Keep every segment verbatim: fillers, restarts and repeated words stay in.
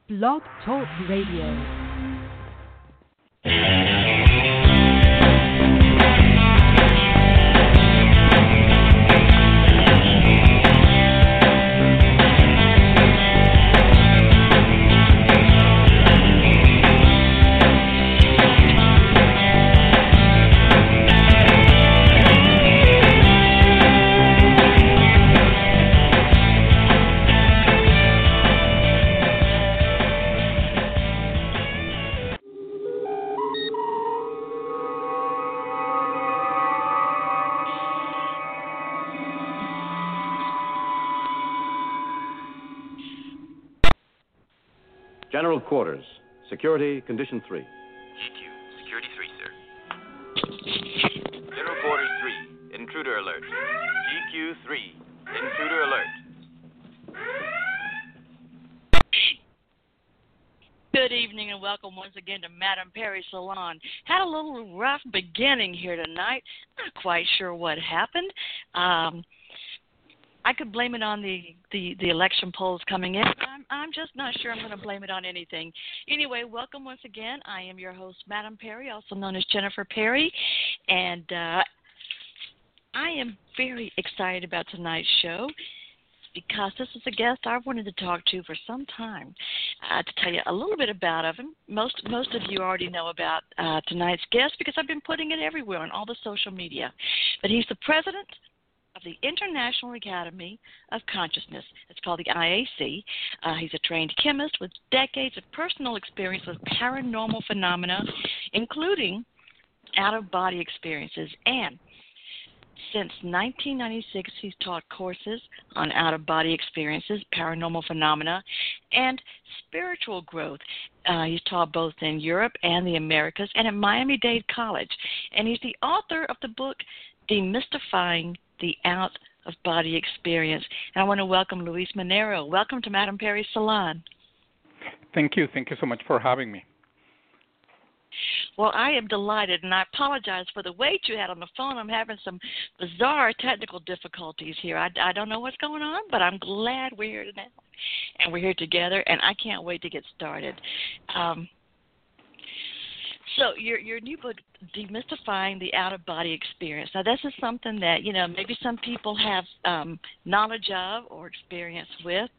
Blog Talk Radio. General Quarters. Security, Condition three. G Q, Security three, sir. General Quarters three, Intruder Alert. G Q three, Intruder Alert. Good evening and welcome once again to Madame Perry Salon. Had a little rough beginning here tonight. Not quite sure what happened. Um, I could blame it on the, the, the election polls coming in. I'm, I'm just not sure I'm going to blame it on anything. Anyway, welcome once again. I am your host, Madame Perry, also known as Jennifer Perry. And uh, I am very excited about tonight's show because this is a guest I've wanted to talk to for some time. Uh, to tell you a little bit about him. Most most of you already know about uh, tonight's guest because I've been putting it everywhere on all the social media. But he's the president of the International Academy of Consciousness. It's called the I A C. Uh, he's a trained chemist with decades of personal experience with paranormal phenomena, including out-of-body experiences. And since nineteen ninety-six, he's taught courses on out-of-body experiences, paranormal phenomena, and spiritual growth. Uh, he's taught both in Europe and the Americas and at Miami-Dade College. And he's the author of the book, Demystifying the Out-of-Body Experience. And I want to welcome Luis Minero. Welcome to Madame Perry Salon. Thank you. Thank you so much for having me. Well, I am delighted, and I apologize for the wait you had on the phone. I'm having some bizarre technical difficulties here. I, I don't know what's going on, but I'm glad we're here now, and we're here together, and I can't wait to get started. Um, So your your new book, Demystifying the Out-of-Body Experience. Now, this is something that, you know, maybe some people have um, knowledge of or experience with.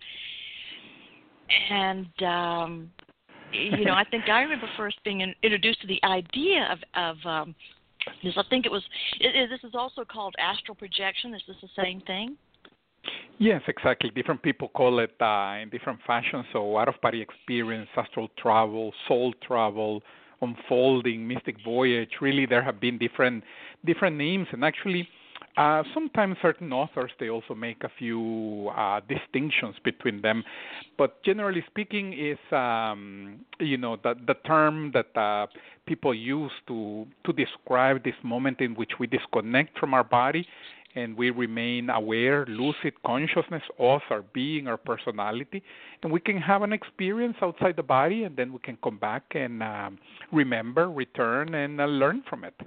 And, um, you know, I think I remember first being in, introduced to the idea of, of um, this. I think it was, it, it, this is also called astral projection. Is this the same thing? Yes, exactly. Different people call it uh, in different fashions. So out-of-body experience, astral travel, soul travel, unfolding, mystic voyage. Really, there have been different different names, and actually, uh, sometimes certain authors they also make a few uh, distinctions between them. But generally speaking, is um, you know the the term that uh, people use to to describe this moment in which we disconnect from our body and we remain aware, lucid consciousness, us, our being, our personality, and we can have an experience outside the body, and then we can come back and um, remember, return, and uh, learn from it.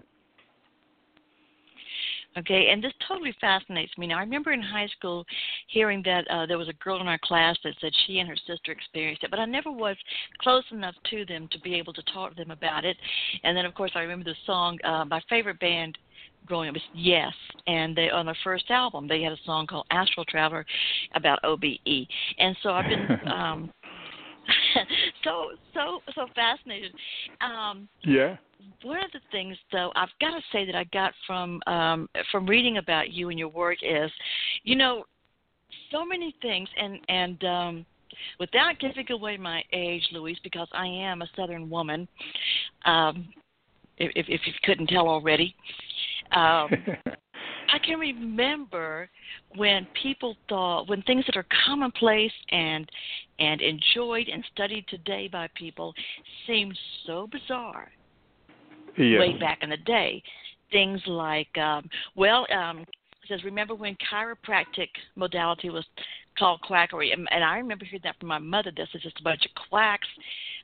Okay, and this totally fascinates me. Now, I remember in high school hearing that uh, there was a girl in our class that said she and her sister experienced it, but I never was close enough to them to be able to talk to them about it. And then, of course, I remember the song, uh, my favorite band growing up was Yes, and they on their first album they had a song called Astral Traveler about O B E, and so I've been um, so so so fascinated. Um, yeah. One of the things, though, I've got to say that I got from um, from reading about you and your work is, you know, so many things, and and um, without giving away my age, Luis, because I am a Southern woman, um, if, if if you couldn't tell already. Um, I can remember when people thought, when things that are commonplace and and enjoyed and studied today by people seemed so bizarre. Yes. Way back in the day, things like, um, well, um, it says, remember when chiropractic modality was called quackery? And, and I remember hearing that from my mother. This is just a bunch of quacks.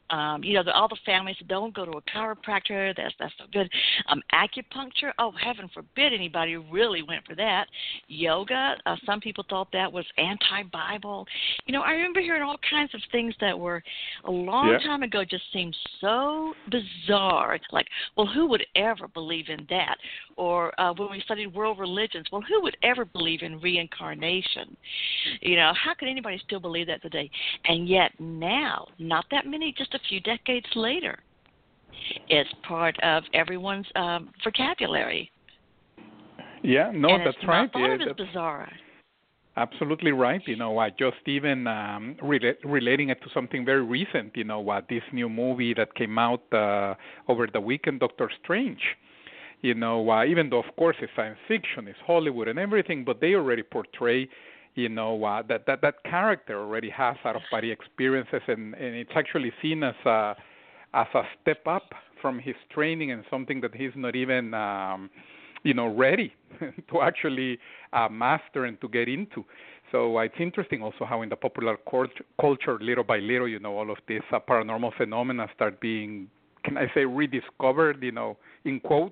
Um, you know, the, all the families that don't go to a chiropractor, that's that's no good. Um, acupuncture, oh, heaven forbid anybody really went for that. Yoga, uh, some people thought that was anti-Bible. You know, I remember hearing all kinds of things that were a long Yeah. time ago just seemed so bizarre. It's like, well, who would ever believe in that? Or uh, when we studied world religions, well, who would ever believe in reincarnation? You know, how could anybody still believe that today? And yet now, not that many, just a few decades later, it's part of everyone's um, vocabulary. Yeah, no, and that's it's right. not thought Yeah, of as that's bizarre. absolutely right. You know, uh, just even um, rela- relating it to something very recent, you know, uh, this new movie that came out uh, over the weekend, Doctor Strange. You know, uh, even though, of course, it's science fiction, it's Hollywood and everything, but they already portray, you know, uh, that, that that character already has out-of-body experiences, and, and it's actually seen as a, as a step up from his training and something that he's not even, um, you know, ready to actually uh, master and to get into. So uh, it's interesting also how in the popular cult- culture, little by little, you know, all of these uh, paranormal phenomena start being, can I say, rediscovered, you know, in quotes.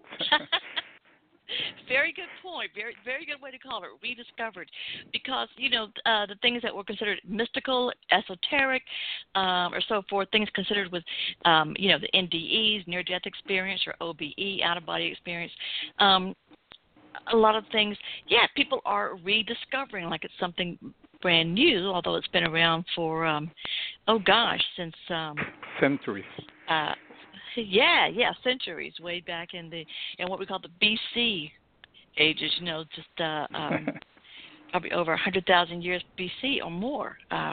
Very good point. Very, very good way to call it, rediscovered. Because, you know, uh, the things that were considered mystical, esoteric, um, or so forth, things considered with, um, you know, the N D Es, near-death experience, or O B E, out-of-body experience, um, a lot of things, yeah, people are rediscovering like it's something brand new, although it's been around for, um, oh, gosh, since... Um, Centuries. Uh, Yeah, yeah, centuries, way back in the in what we call the B C ages. You know, just uh, um, probably over a hundred thousand years B C or more. Uh,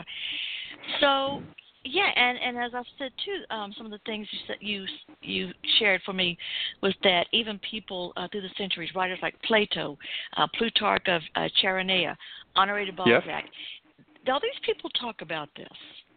so, yeah, and, and as I've said too, um, some of the things you said, you you shared for me was that even people uh, through the centuries, writers like Plato, uh, Plutarch of uh, Chaeronea, Honoré de Balzac, Yes. all these people talk about this.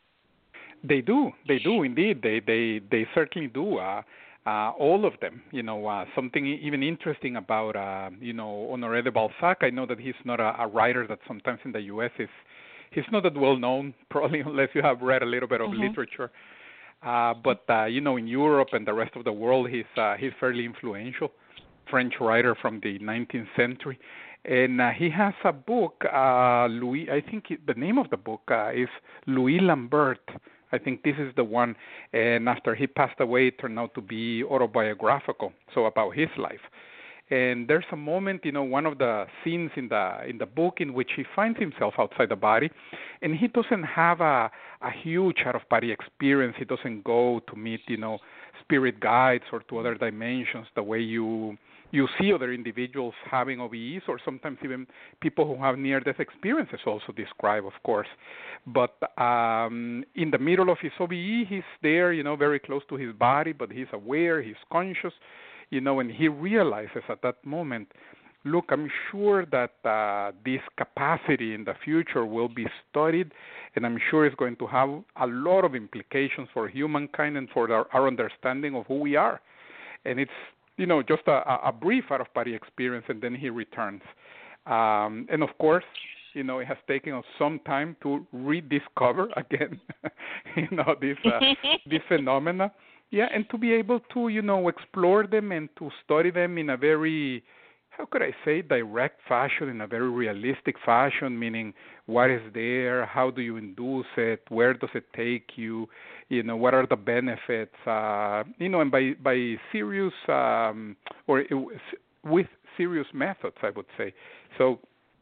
They do, they do indeed. They they they certainly do. Uh, uh, all of them. You know, uh, something even interesting about uh, you know Honoré de Balzac. I know that he's not a, a writer that sometimes in the U S is he's not that well known, probably unless you have read a little bit of Mm-hmm. literature. Uh, but uh, you know, in Europe and the rest of the world, he's uh, he's fairly influential. French writer from the nineteenth century. And uh, he has a book, uh, Louis. I think it, the name of the book uh, is Louis Lambert. I think this is the one. And after he passed away, it turned out to be autobiographical, so about his life. And there's a moment, you know, one of the scenes in the in the book in which he finds himself outside the body, and he doesn't have a a huge out-of-body experience. He doesn't go to meet, you know, spirit guides or to other dimensions the way you you see other individuals having O B Es, or sometimes even people who have near-death experiences also describe, of course. But um, in the middle of his O B E, he's there, you know, very close to his body, but he's aware, he's conscious, you know, and he realizes at that moment, look, I'm sure that uh, this capacity in the future will be studied, and I'm sure it's going to have a lot of implications for humankind and for our, our understanding of who we are. And it's, you know, just a, a brief out-of-body experience, and then he returns. Um, and, of course, you know, it has taken us some time to rediscover again, you know, this uh, this phenomena. Yeah, and to be able to, you know, explore them and to study them in a very, how could I say, direct fashion, in a very realistic fashion, meaning what is there, how do you induce it, where does it take you, you know, what are the benefits, uh, you know, and by, by serious, um, or it, with serious methods, I would say. So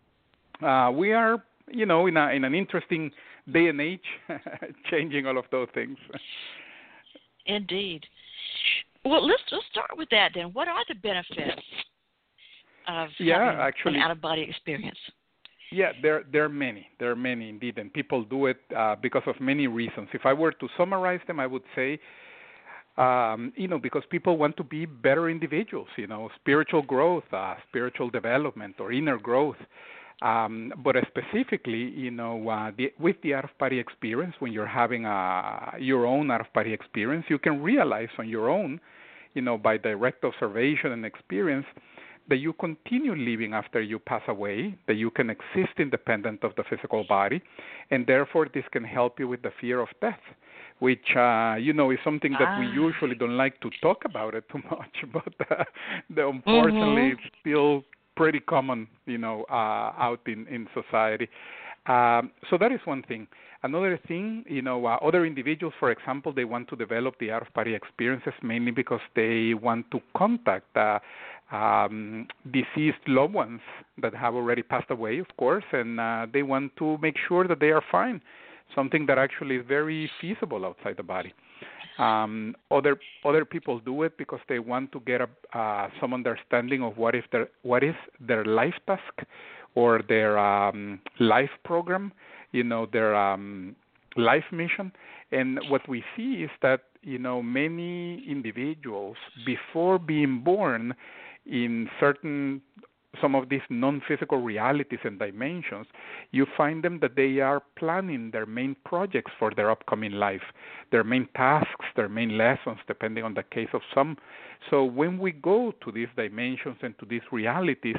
uh, we are, you know, in, a, in an interesting day and age, changing all of those things. Indeed. Well, let's let's start with that then. What are the benefits of yeah, having actually, an out-of-body experience? Yeah, there there are many. There are many indeed, and people do it uh, because of many reasons. If I were to summarize them, I would say, um, you know, because people want to be better individuals. You know, spiritual growth, uh, spiritual development, or inner growth. Um, but specifically, you know, uh, the, with the out-of-body experience, when you're having a, your own out-of-body experience, you can realize on your own, you know, by direct observation and experience, that you continue living after you pass away, that you can exist independent of the physical body, and therefore this can help you with the fear of death. which uh, you know is something that ah. we usually don't like to talk about it too much, but uh, the, unfortunately mm-hmm. it's still pretty common, you know, uh, out in in society. Um, so that is one thing. Another thing, you know, uh, other individuals, for example, they want to develop the out-of-body experiences mainly because they want to contact uh, um, deceased loved ones that have already passed away, of course, and uh, they want to make sure that they are fine, something that actually is very feasible outside the body. Um, other other people do it because they want to get a, uh, some understanding of what if their what is their life task or their um, life program, you know, their um, life mission. And what we see is that, you know, many individuals, before being born in certain, some of these non-physical realities and dimensions, you find them that they are planning their main projects for their upcoming life, their main tasks, their main lessons, depending on the case of some. So when we go to these dimensions and to these realities,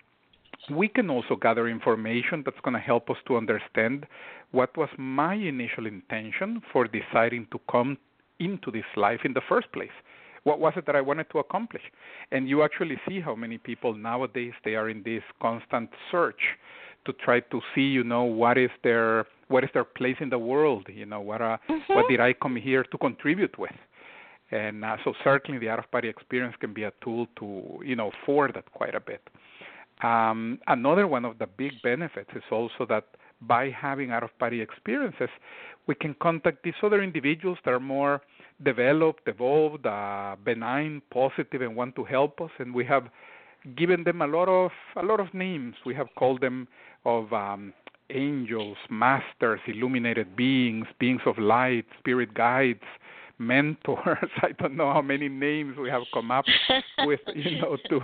we can also gather information that's going to help us to understand what was my initial intention for deciding to come into this life in the first place. What was it that I wanted to accomplish? And you actually see how many people nowadays, they are in this constant search to try to see, you know, what is their what is their place in the world, you know, what uh, mm-hmm. what did I come here to contribute with? And uh, so certainly the out-of-body experience can be a tool to, you know, for that quite a bit. Um, another one of the big benefits is also that by having out-of-body experiences, we can contact these other individuals that are more developed, evolved, uh, benign, positive, and want to help us. And we have given them a lot of a lot of names. We have called them of um, angels, masters, illuminated beings, beings of light, spirit guides, mentors. I don't know how many names we have come up with, you know, to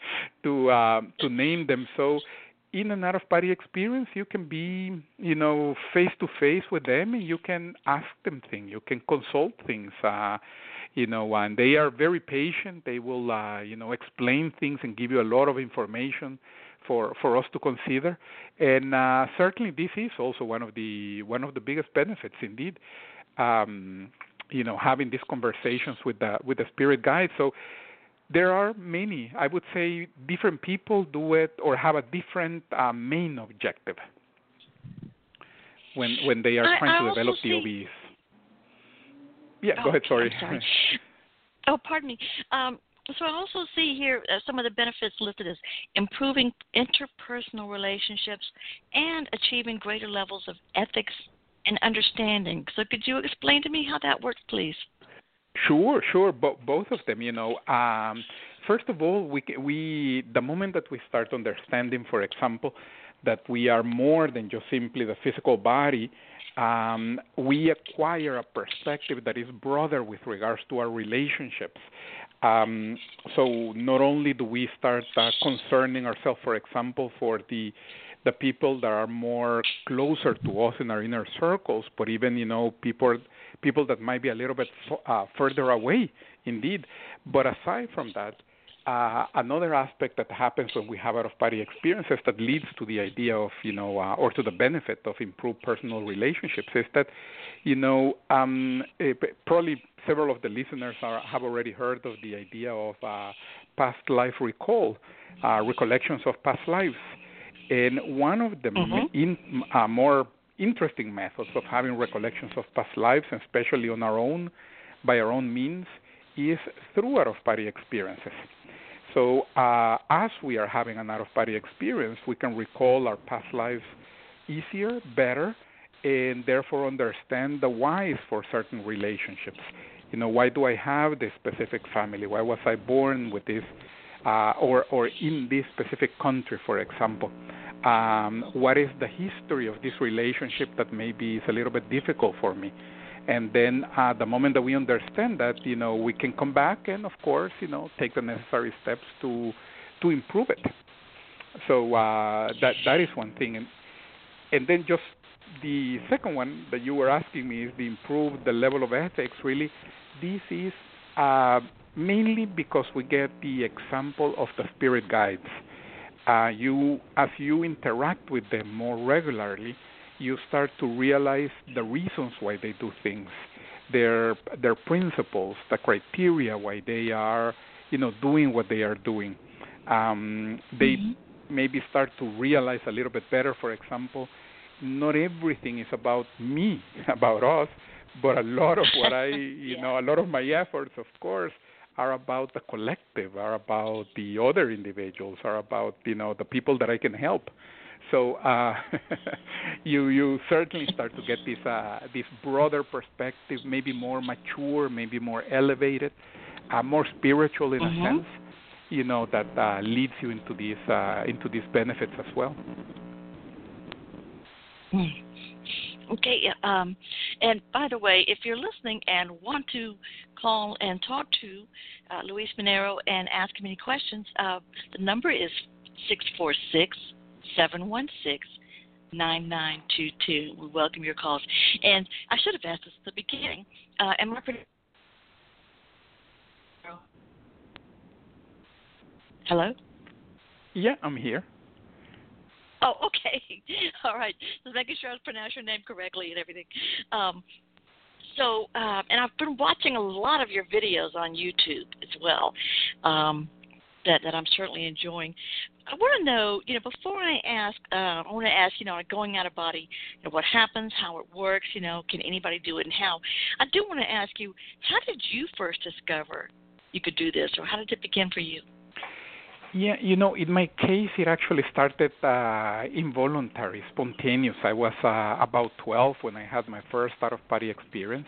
to uh, to name them. So in an out-of-body experience, you can be, you know, face-to-face with them, and you can ask them things. You can consult things, uh, you know, and they are very patient. They will, uh, you know, explain things and give you a lot of information for, for us to consider. And uh, certainly this is also one of the one of the biggest benefits, indeed, um, you know, having these conversations with the with the spirit guides. So there are many, I would say, different people do it or have a different uh, main objective when when they are I, trying I to develop see... the O B Es. Yeah, oh, go ahead, sorry. I'm sorry. Oh, pardon me. Um, so I also see here uh, some of the benefits listed as improving interpersonal relationships and achieving greater levels of ethics and understanding. So could you explain to me how that works, please? Sure, sure. Bo- both of them, you know. Um, first of all, we we the moment that we start understanding, for example, that we are more than just simply the physical body, um, we acquire a perspective that is broader with regards to our relationships. Um, so not only do we start uh, concerning ourselves, for example, for the the people that are more closer to us in our inner circles, but even, you know, people people that might be a little bit uh, further away, indeed. But aside from that, uh, another aspect that happens when we have out-of-body experiences that leads to the idea of, you know, uh, or to the benefit of improved personal relationships is that, you know, um, it, probably several of the listeners are, have already heard of the idea of uh, past life recall, uh, recollections of past lives. And one of the mm-hmm. in, uh, more interesting methods of having recollections of past lives, and especially on our own, by our own means, is through out-of-body experiences. So uh, as we are having an out-of-body experience, we can recall our past lives easier, better, and therefore understand the whys for certain relationships. You know, why do I have this specific family? Why was I born with this, uh, or, or in this specific country, for example? Um, what is the history of this relationship that maybe is a little bit difficult for me? And then uh, the moment that we understand that, you know, we can come back and, of course, you know, take the necessary steps to to improve it. So uh, that that is one thing. And, and then just the second one that you were asking me is the improve the level of ethics. Really, this is uh, mainly because we get the example of the spirit guides. Uh, you, as you interact with them more regularly, you start to realize the reasons why they do things. their their principles, the criteria why they are, you know, doing what they are doing. Um, they mm-hmm. maybe start to realize a little bit better. For example, not everything is about me, about us, but a lot of what I, you yeah. know, a lot of my efforts, of course, are about the collective, are about the other individuals, are about, you know, the people that I can help. So uh, you you certainly start to get this uh, this broader perspective, maybe more mature, maybe more elevated, uh, more spiritual in mm-hmm. a sense, you know, that uh, leads you into these uh, into these benefits as well. Mm. Okay, um, and by the way, if you're listening and want to call and talk to uh, Luis Minero and ask him any questions, uh, the number is six four six, seven one six, nine nine two two. We welcome your calls. And I should have asked this at the beginning. Uh, am I pretty... Hello? Yeah, I'm here. Oh, okay. All right. Just making sure I pronounce your name correctly and everything. Um, so, uh, and I've been watching a lot of your videos on YouTube as well, um, that, that I'm certainly enjoying. I want to know, you know, before I ask, uh, I want to ask, you know, going out of body, you know, what happens, how it works, you know, can anybody do it and how? I do want to ask you, how did you first discover you could do this, or how did it begin for you? Yeah, you know, in my case, it actually started uh, involuntary, spontaneous. I was uh, about twelve when I had my first out-of-body experience,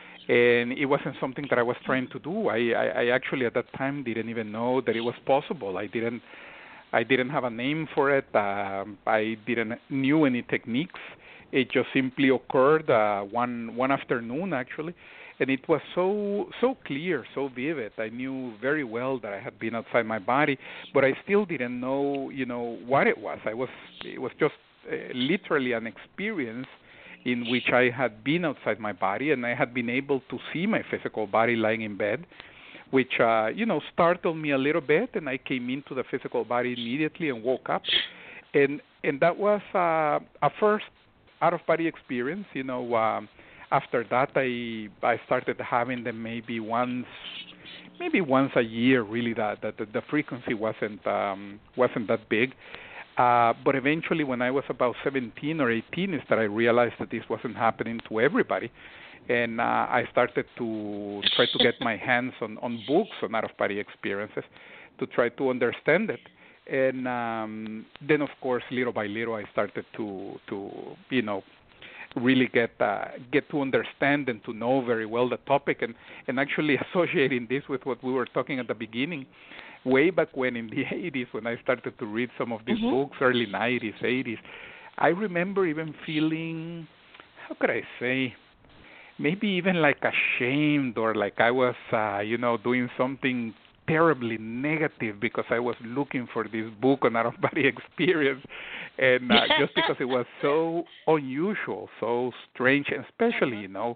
and it wasn't something that I was trying to do. I, I, I actually at that time didn't even know that it was possible. I didn't, I didn't have a name for it. Um, I didn't knew any techniques. It just simply occurred uh, one one afternoon, actually. And it was so so clear, so vivid. I knew very well that I had been outside my body, but I still didn't know, you know, what it was. I was it was just uh, literally an experience in which I had been outside my body, and I had been able to see my physical body lying in bed, which uh, you know startled me a little bit. And I came into the physical body immediately and woke up, and and that was uh, a first out of body experience, you know. Um, After that, I I started having them maybe once, maybe once a year. Really, that the, the, the frequency wasn't um, wasn't that big. Uh, but eventually, when I was about seventeen or eighteen, is that I realized that this wasn't happening to everybody, and uh, I started to try to get my hands on, on books on out-of-body experiences to try to understand it. And um, then, of course, little by little, I started to to you know. really get uh, get to understand and to know very well the topic, and, and actually associating this with what we were talking at the beginning, way back when in the eighties when I started to read some of these mm-hmm. books, early nineties, eighties, I remember even feeling, how could I say, maybe even like ashamed, or like I was, uh, you know, doing something terribly negative because I was looking for this book on out-of-body experience, and uh, just because it was so unusual, so strange, and especially, you know,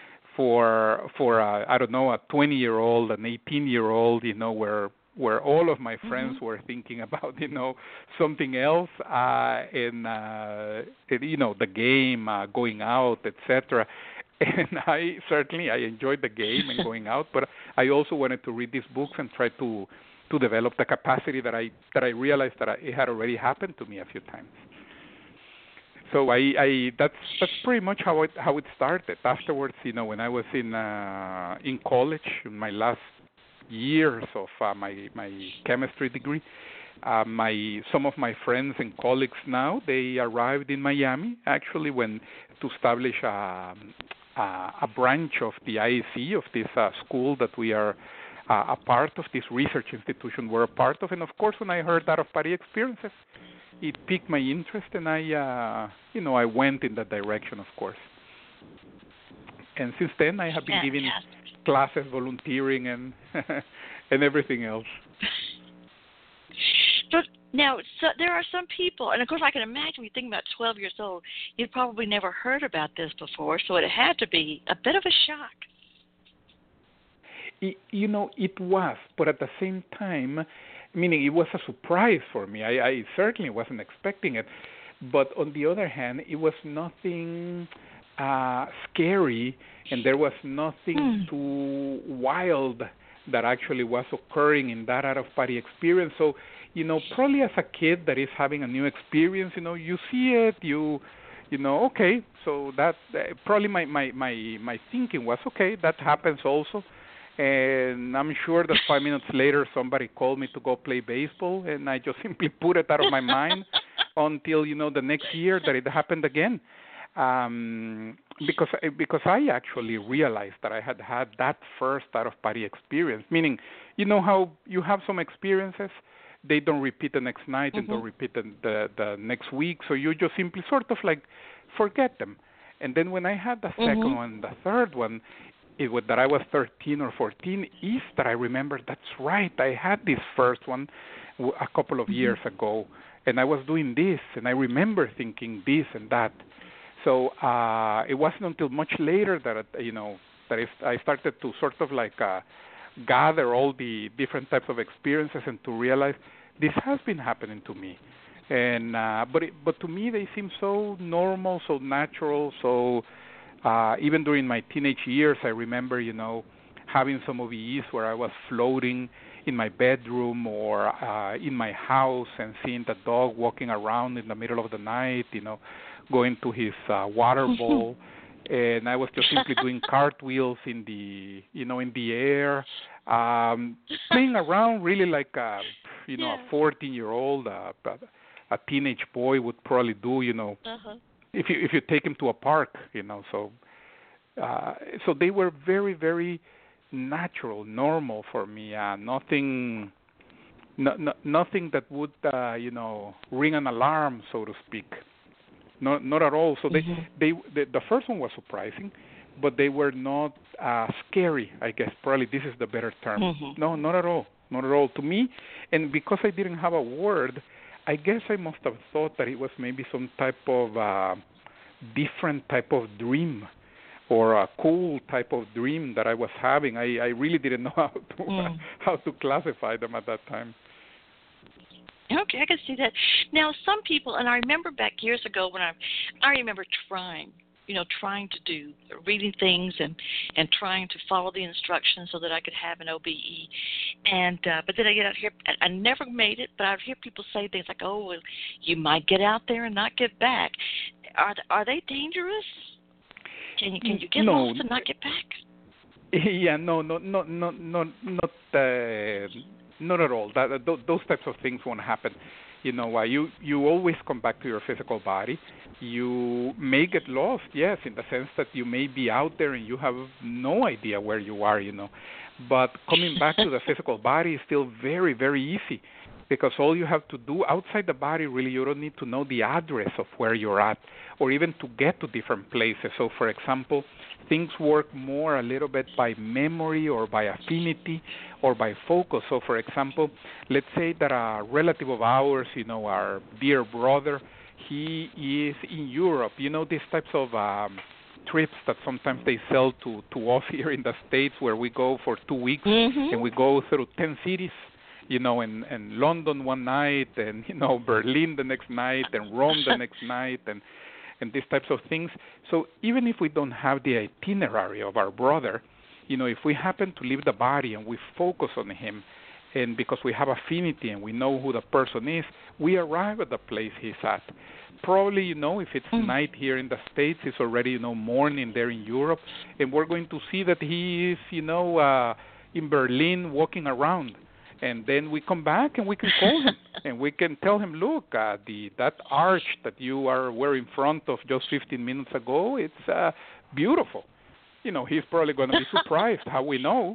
for for uh, I don't know, a twenty-year-old, an eighteen-year-old, you know, where where all of my friends mm-hmm. were thinking about, you know, something else, uh, and uh, it, you know, the game, uh, going out, et cetera. And I certainly I enjoyed the game and going out, but I also wanted to read these books and try to to develop the capacity that I that I realized that I, it had already happened to me a few times. So I, I that's that's pretty much how it how it started. Afterwards, you know, when I was in uh, in college, in my last years of uh, my my chemistry degree, uh, my some of my friends and colleagues now, they arrived in Miami actually when to establish a. Uh, a branch of the I A C, of this uh, school that we are uh, a part of, this research institution we're a part of. And, of course, when I heard out-of-body experiences, it piqued my interest, and I, uh, you know, I went in that direction, of course. And since then, I have been yeah, giving yeah. classes, volunteering, and and everything else. But now, so there are some people, and of course I can imagine when you think about twelve years old, you'd probably never heard about this before, so it had to be a bit of a shock. It, you know, it was, but at the same time, meaning it was a surprise for me. I, I certainly wasn't expecting it. But on the other hand, it was nothing uh, scary, and there was nothing Hmm. too wild that actually was occurring in that out-of-body experience. So, you know, probably as a kid that is having a new experience, you know, you see it, you, you know, okay, so that uh, probably my, my, my, my thinking was, okay, that happens also. And I'm sure that five minutes later somebody called me to go play baseball, and I just simply put it out of my mind until, you know, the next year that it happened again. Um, because because I actually realized that I had had that first out-of-body experience, meaning, you know how you have some experiences, they don't repeat the next night and Mm-hmm. don't repeat the, the the next week, so you just simply sort of like forget them. And then when I had the second Mhm. one, the third one, it was that I was thirteen or fourteen, is that I remember, that's right, I had this first one w- a couple of years ago, and I was doing this, and I remember thinking this and that. So uh, it wasn't until much later that, it, you know, that I started to sort of like uh, gather all the different types of experiences and to realize this has been happening to me. And uh, but it, but to me they seem so normal, so natural, so uh, even during my teenage years, I remember, you know, having some O B Es where I was floating in my bedroom or uh, in my house and seeing the dog walking around in the middle of the night, you know, going to his uh, water bowl, and I was just simply doing cartwheels in the, you know, in the air, um, playing around really like a, you know, Yeah. a fourteen-year-old, uh, a teenage boy would probably do, you know, Uh-huh. if you if you take him to a park, you know. So uh, so they were very very natural, normal for me. Uh, nothing, no, no, nothing that would uh, you know ring an alarm, so to speak. Not not at all. So they Mhm. they the, the first one was surprising, but they were not uh, scary. I guess probably this is the better term. Mhm. No, not at all, not at all to me. And because I didn't have a word, I guess I must have thought that it was maybe some type of uh, different type of dream or a cool type of dream that I was having. I, I really didn't know how to Mm. how to classify them at that time. Okay, I can see that. Now, some people, and I remember back years ago when I, I remember trying, you know, trying to do reading things and and trying to follow the instructions so that I could have an O B E, and uh, but then I get out here, I, I never made it. But I'd hear people say things like, "Oh, well, you might get out there and not get back." Are th- are they dangerous? Can you can you get No. lost and not get back? Yeah, no, no, no, no, no, not, uh, not at all. That, that, those types of things won't happen. You know, uh, you you always come back to your physical body. You may get lost, yes, in the sense that you may be out there and you have no idea where you are. You know, but coming back to the physical body is still very, very easy, because all you have to do outside the body, really, you don't need to know the address of where you're at, or even to get to different places. So, for example, things work more a little bit by memory or by affinity or by focus. So, for example, let's say that a relative of ours, you know, our dear brother, he is in Europe. You know, these types of um, trips that sometimes they sell to, to us here in the States, where we go for two weeks Mhm. and we go through ten cities. You know, in, in London one night, and, you know, Berlin the next night, and Rome the next night, and and these types of things. So even if we don't have the itinerary of our brother, you know, if we happen to leave the body and we focus on him, and because we have affinity and we know who the person is, we arrive at the place he's at. Probably, you know, if it's Mm. night here in the States, it's already, you know, morning there in Europe, and we're going to see that he is, you know, uh, in Berlin walking around. And then we come back and we can call him and we can tell him, look, uh, the that arch that you are were in front of just fifteen minutes ago, it's uh, beautiful. You know, he's probably going to be surprised how we know.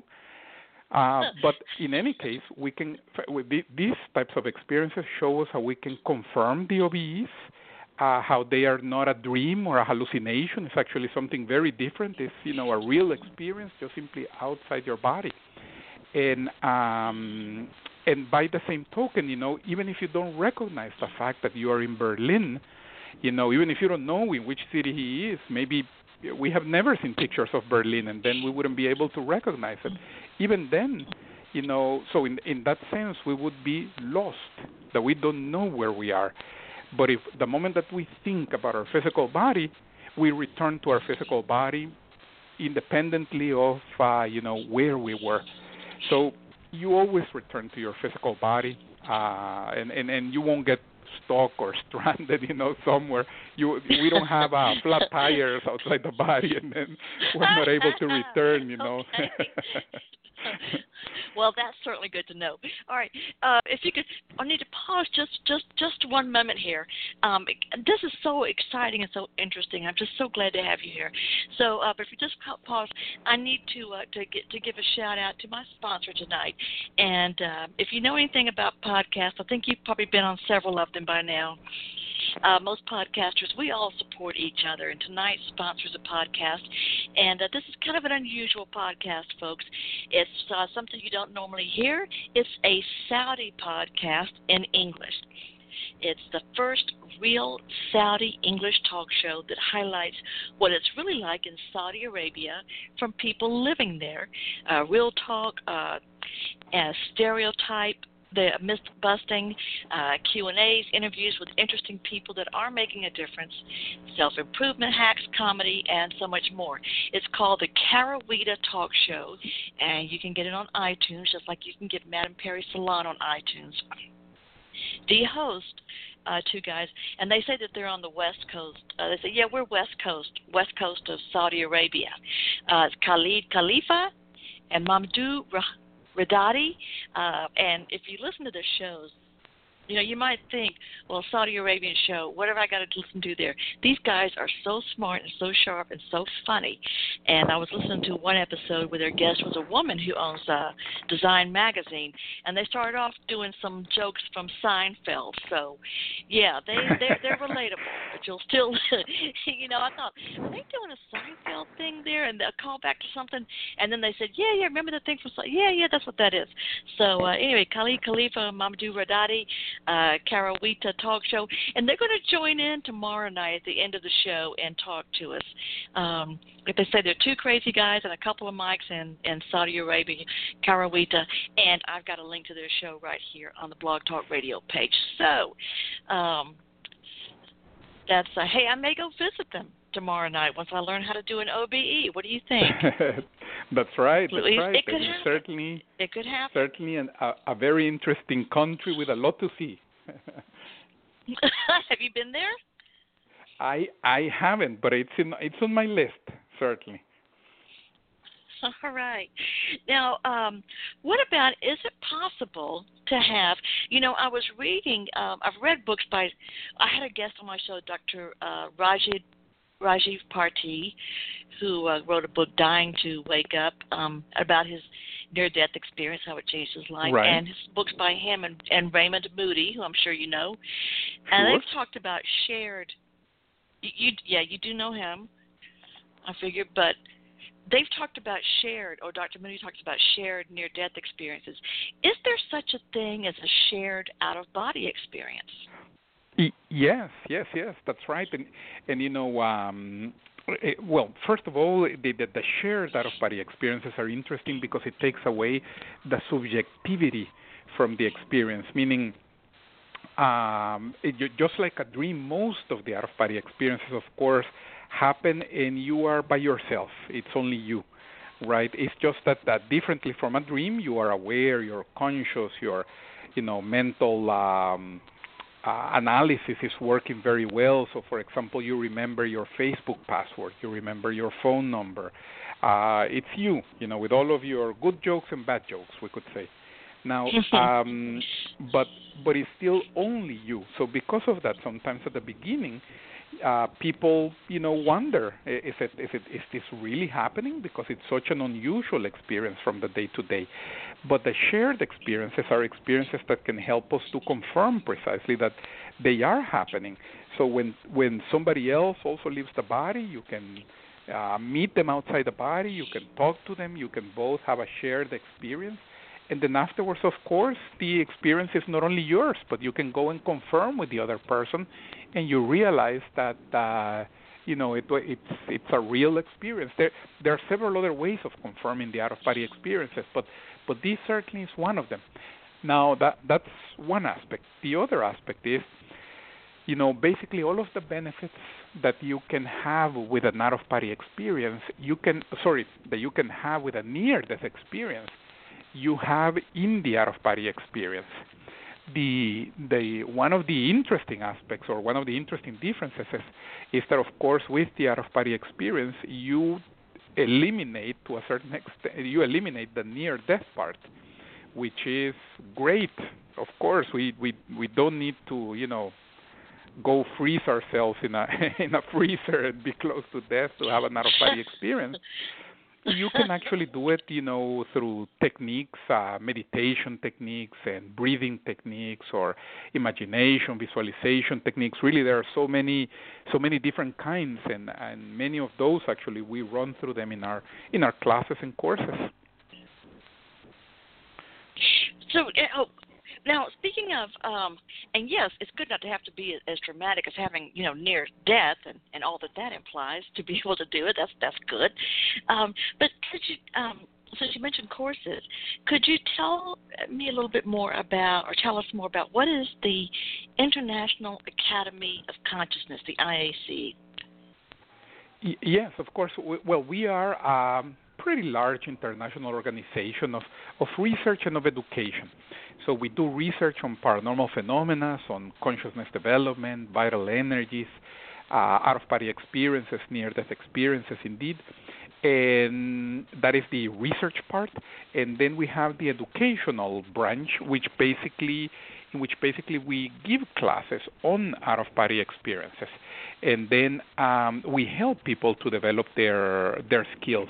Uh, but in any case, we can with the, these types of experiences show us how we can confirm the O B Es, uh, how they are not a dream or a hallucination. It's actually something very different. It's, you know, a real experience, just simply outside your body. And um, and by the same token, you know, even if you don't recognize the fact that you are in Berlin, you know, even if you don't know in which city he is, maybe we have never seen pictures of Berlin, and then we wouldn't be able to recognize it. Even then, you know, so in in that sense, we would be lost, that we don't know where we are. But if the moment that we think about our physical body, we return to our physical body independently of uh, you know where we were. So you always return to your physical body, uh, and, and and you won't get stuck or stranded, you know, somewhere. You we don't have uh, flat tires outside the body, and then we're not able to return, you know. Okay. Well, that's certainly good to know. All right, uh, if you could, I need to pause just just just one moment here. Um, this is so exciting and so interesting. I'm just so glad to have you here. So, uh, but if you just pause, I need to uh, to get to give a shout out to my sponsor tonight. And uh, if you know anything about podcasts, I think you've probably been on several of them by now. Uh, most podcasters, we all support each other, and tonight's sponsors a podcast. And uh, this is kind of an unusual podcast, folks. It's uh, something you don't normally hear. It's a Saudi podcast in English. It's the first real Saudi English talk show that highlights what it's really like in Saudi Arabia from people living there. Uh, real talk, uh, uh, stereotype, the myth-busting, uh, Q and A's, interviews with interesting people that are making a difference, self-improvement hacks, comedy, and so much more. It's called the Carawita Talk Show, and you can get it on iTunes, just like you can get Madame Perry Salon on iTunes. The host, uh, two guys, and they say that they're on the West Coast. Uh, they say, yeah, we're West Coast, West Coast of Saudi Arabia. Uh, it's Khalid Khalifa and Mamdouh Rah- Radadi, uh, and if you listen to their shows, you know, you might think, well, Saudi Arabian show, what have I got to listen to there? These guys are so smart and so sharp and so funny. And I was listening to one episode where their guest was a woman who owns a Design magazine, and they started off doing some jokes from Seinfeld. So, yeah, they, they're, they're relatable, but you'll still, you know, I thought, are they doing a Seinfeld thing there? And they'll call back to something, and then they said, yeah, yeah, remember the thing from Seinfeld? Yeah, yeah, that's what that is. So, uh, anyway, Khalid Khalifa, Mamdouh Radadi, uh, Carawita Talk Show, and they're going to join in tomorrow night at the end of the show and talk to us. Um, like they say, they're two crazy guys and a couple of mics in, in Saudi Arabia, Carawita, and I've got a link to their show right here on the Blog Talk Radio page. So, um, that's, uh, hey, I may go visit them tomorrow night once I learn how to do an O B E. What do you think? That's right. That's It, right. it could and happen. certainly, it could happen. certainly, an, a, a very interesting country with a lot to see. Have you been there? I I haven't, but it's in it's on my list, certainly. All right. Now, um, what about, is it possible to have, you know, I was reading, um, I've read books by, I had a guest on my show, Doctor Uh, Rajiv, Rajiv Parthi, who uh, wrote a book, Dying to Wake Up, um, about his near-death experience, how it changed his life, Right. and his books by him and, and Raymond Moody, who I'm sure you know. Sure. And they've talked about shared, you, you yeah, you do know him, I figured, but they've talked about shared, or Doctor Moody talks about shared near-death experiences. Is there such a thing as a shared out-of-body experience? Y- Yes, yes, yes, that's right. And, and you know, um, it, well, first of all, the, the, the shared out-of-body experiences are interesting because it takes away the subjectivity from the experience, meaning um, it, you- just like a dream, most of the out-of-body experiences, of course, happen and you are by yourself. It's only you, right? It's just that, that differently from a dream, you are aware, you're conscious, your, you know, mental um, uh, analysis is working very well. So, for example, you remember your Facebook password, you remember your phone number. Uh, it's you, you know, with all of your good jokes and bad jokes, we could say. Now, um, but but it's still only you. So because of that, sometimes at the beginning, uh, people, you know, wonder, is it, is it, is this really happening? Because it's such an unusual experience from the day to day. But the shared experiences are experiences that can help us to confirm precisely that they are happening. So when when somebody else also leaves the body, you can uh, meet them outside the body, you can talk to them, you can both have a shared experience. And then afterwards, of course, the experience is not only yours, but you can go and confirm with the other person, and you realize that uh, you know it, it's it's a real experience. There there are several other ways of confirming the out-of-body experiences, but but this certainly is one of them. Now that that's one aspect. The other aspect is you know, basically all of the benefits that you can have with an out-of-body experience, you can, sorry, that you can have with a near-death experience, you have in the out-of-body experience. The the one of the interesting aspects, or one of the interesting differences, is, is that of course with the out-of-body experience, you eliminate to a certain extent, you eliminate the near-death part, which is great. Of course, we we we don't need to, you know, go freeze ourselves in a in a freezer and be close to death to have an out-of-body experience. You can actually do it, you know, through techniques, uh, meditation techniques and breathing techniques, or imagination, visualization techniques. Really, there are so many, so many different kinds, and, and many of those actually we run through them in our in our classes and courses. So, uh, now speaking of, um, and yes, it's good not to have to be as dramatic as having, you know, near death and, and all that that implies to be able to do it. That's that's good. Um, but could you, um, since you mentioned courses, could you tell me a little bit more about, or tell us more about, what is the International Academy of Consciousness, the I A C? Y- yes, of course. We, well, we are a pretty large international organization of, of research and of education. So we do research on paranormal phenomena, on consciousness development, vital energies, uh, out-of-body experiences, near-death experiences, indeed. And that is the research part. And then we have the educational branch, which basically, in which basically we give classes on out-of-body experiences. And then um, we help people to develop their their skills.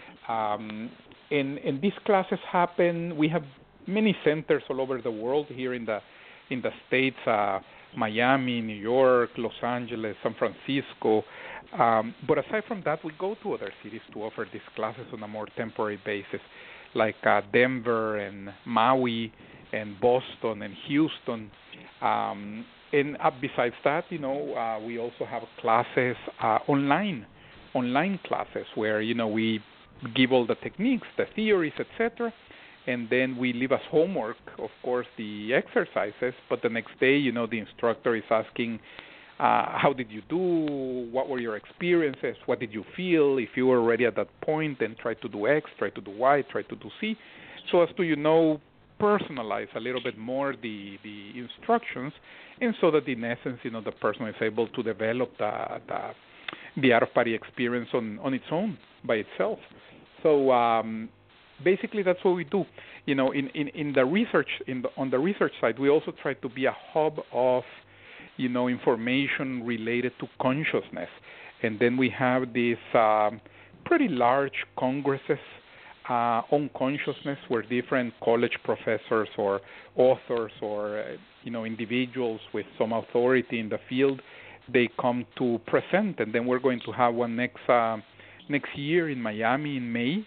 Um, and, and these classes happen. We have many centers all over the world, here in the in the States, uh, Miami, New York, Los Angeles, San Francisco. Um, but aside from that, we go to other cities to offer these classes on a more temporary basis, like uh, Denver and Maui and Boston and Houston. Um, and uh, besides that, you know, uh, we also have classes uh, online, online classes where, you know, we give all the techniques, the theories, et cetera, and then we leave as homework, of course, the exercises. But the next day, you know, the instructor is asking, uh, how did you do? What were your experiences? What did you feel? If you were already at that point, then try to do X, try to do Y, try to do Z, so as to, you know, personalize a little bit more the, the instructions, and so that in essence, you know, the person is able to develop the the, the out-of-body experience on, on its own, by itself. So um, basically, that's what we do. You know, in, in, in the research, in the, on the research side, we also try to be a hub of, you know, information related to consciousness. And then we have these um, pretty large congresses uh, on consciousness, where different college professors or authors or, uh, you know, individuals with some authority in the field, they come to present. And then we're going to have one next uh, next year in Miami in May.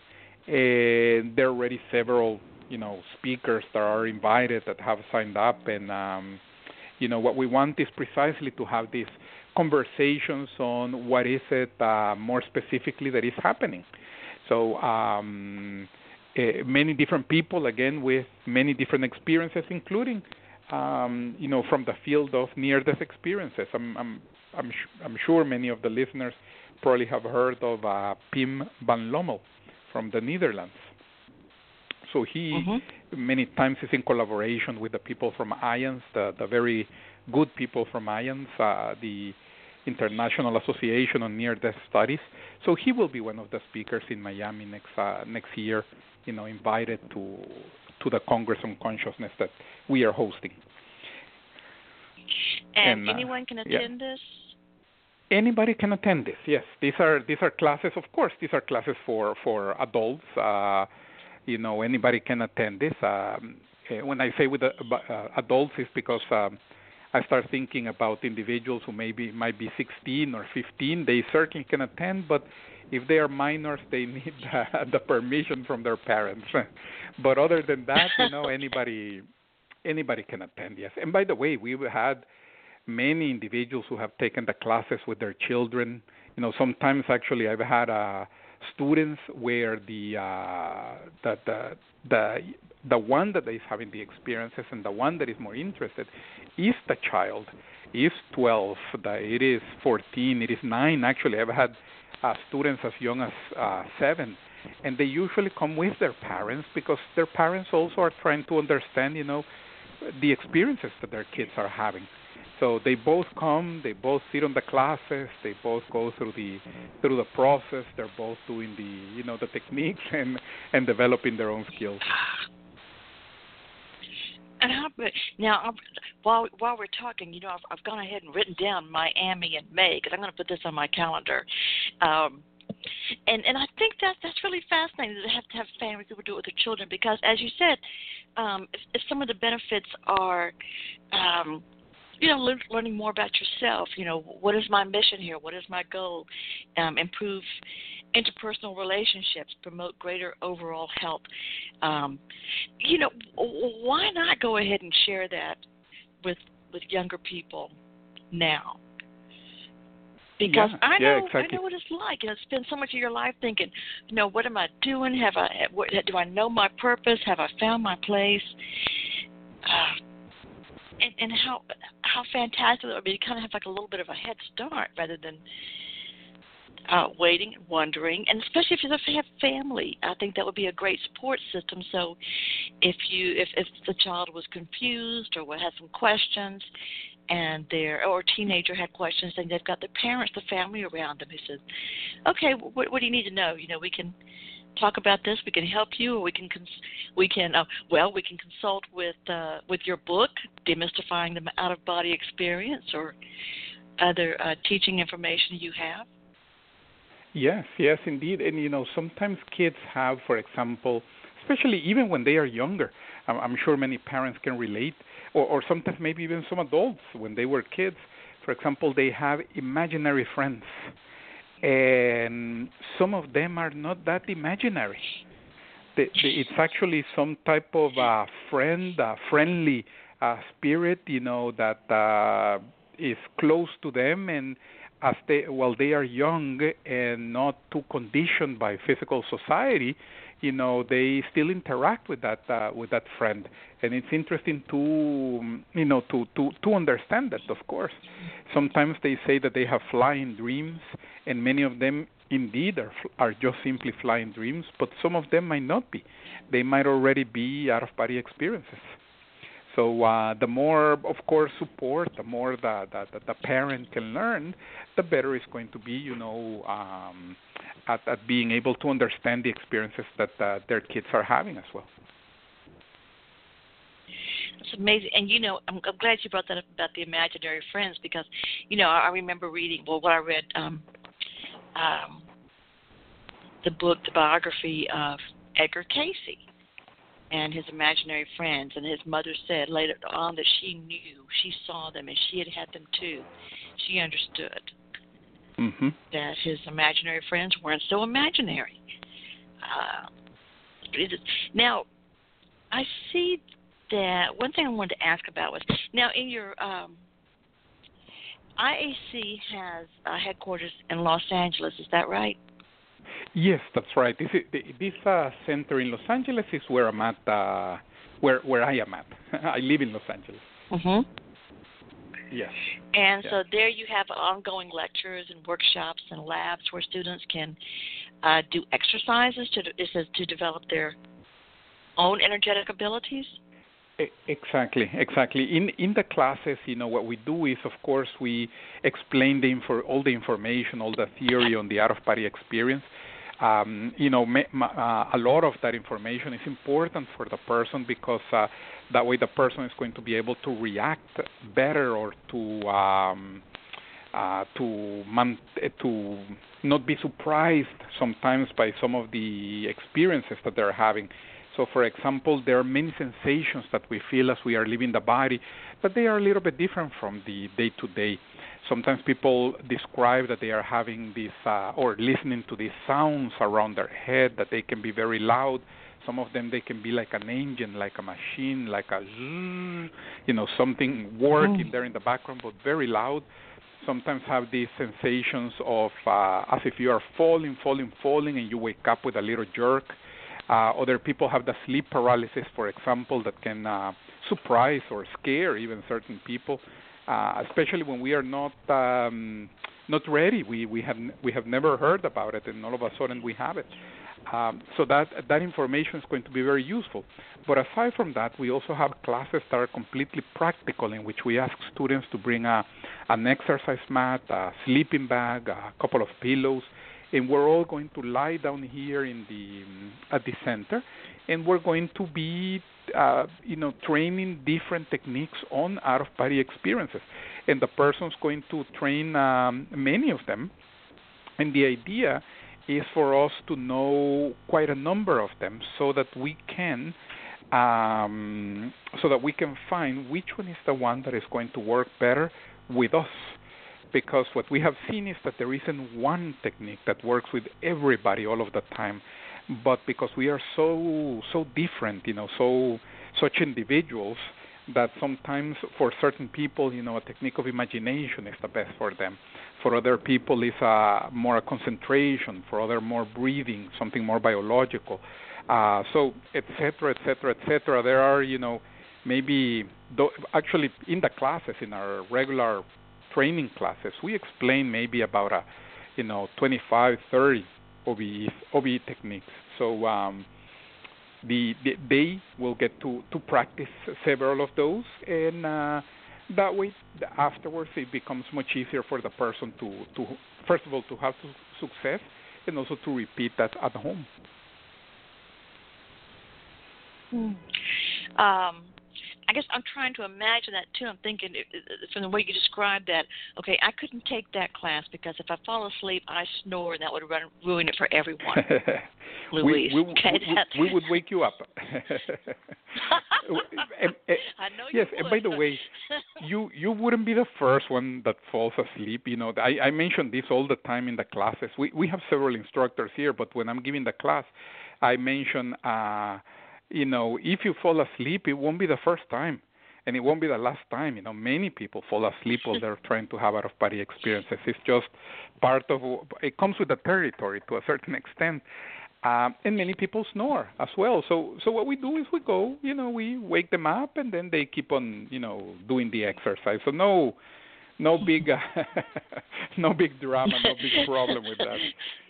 And there are already several, you know, speakers that are invited that have signed up. And, um, you know, what we want is precisely to have these conversations on what is it uh, more specifically that is happening. So um, uh, many different people, again, with many different experiences, including, um, you know, from the field of near-death experiences. I'm, I'm, I'm, sh- I'm sure many of the listeners probably have heard of uh, Pim van Lommel from the Netherlands. So he mm-hmm. many times is in collaboration with the people from IANS, the, the very good people from IANS, uh, the International Association on Near-Death Studies. So he will be one of the speakers in Miami next uh, next year, you know, invited to to the Congress on Consciousness that we are hosting. And, and anyone uh, can attend yeah. this? Anybody can attend this. Yes, these are these are classes. Of course, these are classes for for adults. Uh, you know, anybody can attend this. Um, when I say with the, uh, adults, it's because um, I start thinking about individuals who maybe might be sixteen or fifteen. They certainly can attend, but if they are minors, they need the, the permission from their parents. But other than that, you know, anybody anybody can attend. Yes. And by the way, we've had many individuals who have taken the classes with their children. You know, sometimes actually I've had uh, students where the, uh, the the the the one that is having the experiences and the one that is more interested is the child, is twelve, that it is fourteen, it is nine. Actually, I've had uh, students as young as uh, seven, and they usually come with their parents because their parents also are trying to understand, you know, the experiences that their kids are having. So they both come, they both sit on the classes, they both go through the through the process. They're both doing the you know the techniques and and developing their own skills. And how, now, while while we're talking, you know, I've, I've gone ahead and written down Miami in May because I'm going to put this on my calendar. Um, and and I think that that's really fascinating to have to have family people do it with their children because, as you said, um, if, if some of the benefits are, um, you know, learn, learning more about yourself. You know, what is my mission here? What is my goal? Um, improve interpersonal relationships, promote greater overall health. Um, you know, why not go ahead and share that with with younger people now? Because yeah, I know yeah, exactly. I know what it's like. You know, spend so much of your life thinking, you know, what am I doing? Have I what, do I know my purpose? Have I found my place? Uh, and, and how how fantastic it would be to kind of have like a little bit of a head start rather than uh, waiting and wondering. And especially if you have family, I think that would be a great support system. So if you if, if the child was confused or had some questions, and their or a teenager had questions, and they've got their parents, the family around them who says, "Okay, what, what do you need to know? You know, we can talk about this. We can help you, or we can cons- we can uh, well, we can consult with uh, with your book, Demystifying the Out of Body Experience, or other uh, teaching information you have." Yes, yes, indeed. And you know, sometimes kids have, for example, especially even when they are younger. I'm, I'm sure many parents can relate. Or, or sometimes maybe even some adults, when they were kids, for example, they have imaginary friends. And some of them are not that imaginary. The, the, it's actually some type of uh, friend, uh, friendly uh, spirit, you know, that uh, is close to them. And as they, while they are young and not too conditioned by physical society, you know, they still interact with that uh, with that friend, and it's interesting to you know to, to, to understand that. Of course, sometimes they say that they have flying dreams, and many of them indeed are are just simply flying dreams. But some of them might not be; they might already be out of body experiences. So uh, the more, of course, support, the more that the, the, the parent can learn, the better it's going to be, you know, um, at, at being able to understand the experiences that uh, their kids are having as well. It's amazing. And, you know, I'm, I'm glad you brought that up about the imaginary friends because, you know, I, I remember reading, well, what I read, um, um, the book, the biography of Edgar Cayce and his imaginary friends, and his mother said later on that she knew, she saw them, and she had had them too. She understood mm-hmm. that his imaginary friends weren't so imaginary. Uh, now, I see that one thing I wanted to ask about was, now in your, um, I A C has uh, headquarters in Los Angeles, is that right? Yes, that's right. This is, this uh, center in Los Angeles is where I'm at, uh, where where I am at. I live in Los Angeles. Mhm. Yes. And yes. so there you have ongoing lectures and workshops and labs where students can uh, do exercises to it says to develop their own energetic abilities. Exactly, exactly. In in the classes, you know, what we do is, of course, we explain the info, all the information, all the theory on the out-of-body experience. Um, you know, me, uh, a lot of that information is important for the person because uh, that way the person is going to be able to react better or to um, uh, to man- to not be surprised sometimes by some of the experiences that they're having. So, for example, there are many sensations that we feel as we are leaving the body, but they are a little bit different from the day-to-day. Sometimes people describe that they are having these uh, or listening to these sounds around their head, that they can be very loud. Some of them, they can be like an engine, like a machine, like a zzz, you know, something working there in the background, but very loud. Sometimes have these sensations of uh, as if you are falling, falling, falling, and you wake up with a little jerk. Uh, other people have the sleep paralysis, for example, that can uh, surprise or scare even certain people. uh, especially when we are not um, not ready. We we have we have never heard about it, and all of a sudden we have it. Um, so that that information is going to be very useful. But aside from that, we also have classes that are completely practical, in which we ask students to bring a an exercise mat, a sleeping bag, a couple of pillows, and we're all going to lie down here in the um, at the center, and we're going to be uh, you know training different techniques on out-of-body experiences, and the person's going to train um, many of them, and the idea is for us to know quite a number of them, so that we can um, so that we can find which one is the one that is going to work better with us. Because what we have seen is that there isn't one technique that works with everybody all of the time, but because we are so so different, you know, so such individuals, that sometimes for certain people, you know, a technique of imagination is the best for them. For other people, it's a more a concentration. For other, more breathing, something more biological. Uh, so, et cetera, et cetera, et cetera. There are, you know, maybe th- actually in the classes, in our regular training classes, we explain maybe about a, you know, twenty-five, thirty O B E, O B E techniques. So. Um, The, the, they will get to, to practice several of those, and uh, that way, afterwards, it becomes much easier for the person to, to first of all, to have success, and also to repeat that at home. Hmm. Um, I guess I'm trying to imagine that too. I'm thinking from the way you described that. Okay, I couldn't take that class because if I fall asleep, I snore, and that would run, ruin it for everyone. Luis, we, we, okay, we, we would wake you up. and, and, I know you yes, would. and by the way, you you wouldn't be the first one that falls asleep. You know, I, I mention this all the time in the classes. We we have several instructors here, but when I'm giving the class, I mention. Uh, You know, if you fall asleep, it won't be the first time, and it won't be the last time. You know, many people fall asleep while they're trying to have out-of-body experiences. It's just part of it. Comes with the territory to a certain extent, um, and many people snore as well. So, so what we do is we go, you know, we wake them up, and then they keep on, you know, doing the exercise. So no, no big, uh, no big drama, no big problem with that.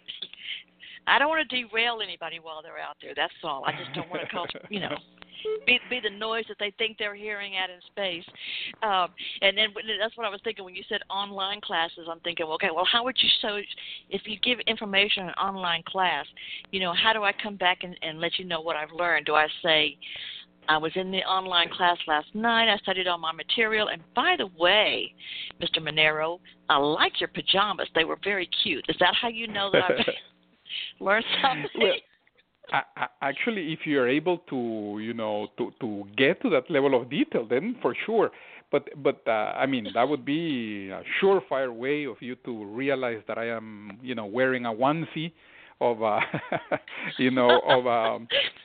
I don't want to derail anybody while they're out there. That's all. I just don't want to cause, you know, be be the noise that they think they're hearing out in space. Um, and then that's what I was thinking when you said online classes. I'm thinking, okay, well, how would you show if you give information in an online class? You know, how do I come back and, and let you know what I've learned? Do I say, I was in the online class last night. I studied all my material. And by the way, Mister Monero, I like your pajamas. They were very cute. Is that how you know that I've learned something? Well, I, I, actually, if you're able to, you know, to, to get to that level of detail, then for sure. But, but uh, I mean, that would be a surefire way of you to realize that I am, you know, wearing a onesie of a, you know, of a,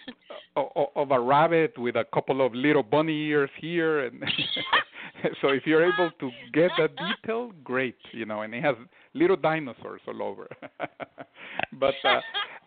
of a rabbit with a couple of little bunny ears here, and so if you're able to get that detail, great, you know, and it has little dinosaurs all over. but uh,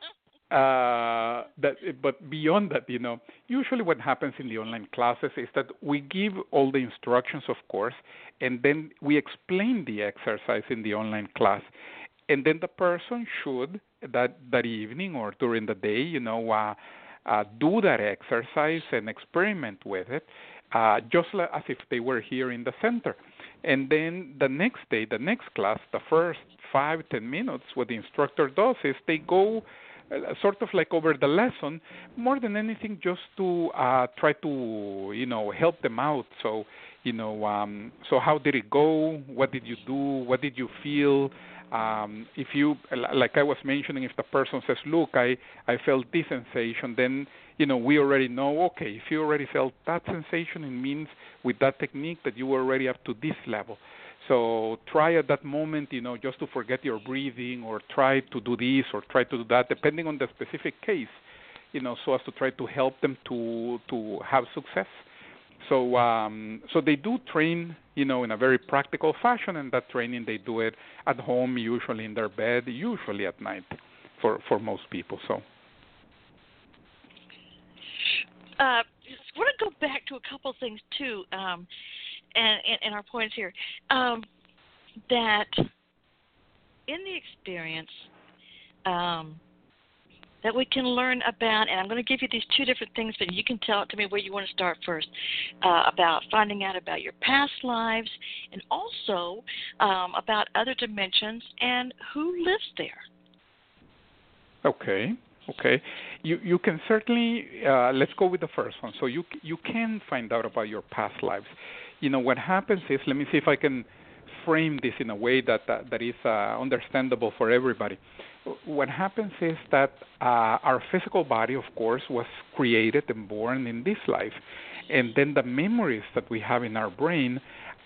uh, that, but beyond that, you know, usually what happens in the online classes is that we give all the instructions, of course, and then we explain the exercise in the online class. And then the person should, that, that evening or during the day, you know, uh, uh, do that exercise and experiment with it, uh, just like as if they were here in the center. And then the next day, the next class, the first five, ten minutes, what the instructor does is they go uh, sort of like over the lesson, more than anything just to uh, try to, you know, help them out. So, you know, um, so how did it go? What did you do? What did you feel? Um, if you, like I was mentioning, if the person says, look, I, I felt this sensation, then, you know, we already know, okay, if you already felt that sensation, it means with that technique that you were already up to this level. So try at that moment, you know, just to forget your breathing or try to do this or try to do that, depending on the specific case, you know, so as to try to help them to, to have success. So um, so they do train, you know, in a very practical fashion, and that training they do it at home, usually in their bed, usually at night for, for most people. So uh, I want to go back to a couple of things, too. Um, and, and, and our points here, um, that in the experience um, that we can learn about, and I'm going to give you these two different things, but you can tell to me where you want to start first, uh, about finding out about your past lives and also um, about other dimensions and who lives there. Okay. Okay, you you can certainly uh, let's go with the first one. So you you can find out about your past lives. You know what happens is, let me see if I can frame this in a way that that, that is uh, understandable for everybody. What happens is that uh, our physical body, of course, was created and born in this life, and then the memories that we have in our brain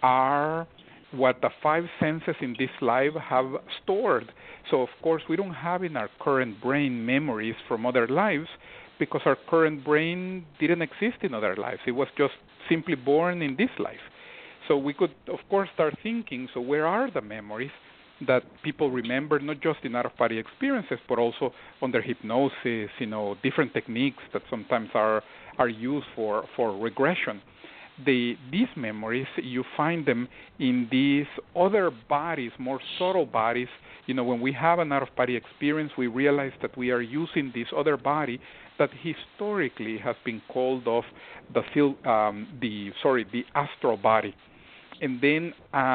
are what the five senses in this life have stored. So, of course, we don't have in our current brain memories from other lives because our current brain didn't exist in other lives. It was just simply born in this life. So we could, of course, start thinking, so where are the memories that people remember, not just in out-of-body experiences, but also under hypnosis, you know, different techniques that sometimes are, are used for, for regression. The, these memories, you find them in these other bodies, more subtle bodies. You know, when we have an out-of-body experience, we realize that we are using this other body that historically has been called of the um, the sorry the astral body. And then,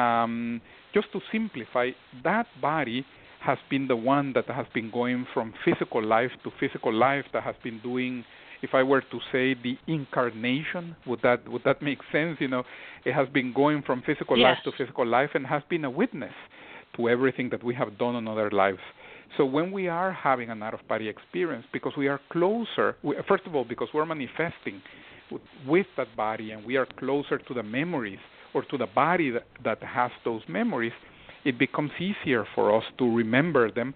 um, just to simplify, that body has been the one that has been going from physical life to physical life, that has been doing, if I were to say, the incarnation, would that would that make sense? You know, it has been going from physical yes. life to physical life and has been a witness to everything that we have done in other lives. So when we are having an out-of-body experience, because we are closer, we, first of all, because we're manifesting with, with that body and we are closer to the memories or to the body that, that has those memories, it becomes easier for us to remember them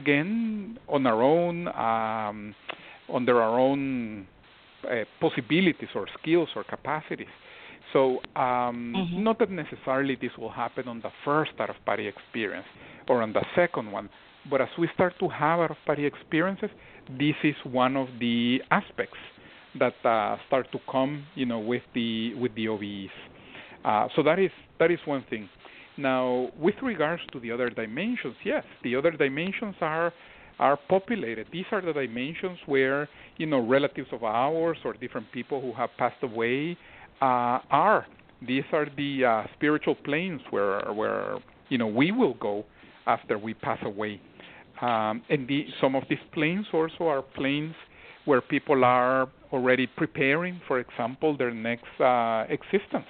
again on our own, um, under our own uh, possibilities or skills or capacities. So um, mm-hmm. not that necessarily this will happen on the first out-of-body experience or on the second one, but as we start to have out-of-body experiences, this is one of the aspects that uh, start to come, you know, with the with the O B Es. Uh, so that is that is one thing. Now, with regards to the other dimensions, yes, the other dimensions are are populated. These are the dimensions where, you know, relatives of ours or different people who have passed away uh, are. These are the uh, spiritual planes where where you know we will go after we pass away. Um, and the, some of these planes also are planes where people are already preparing, for example, their next uh, existence.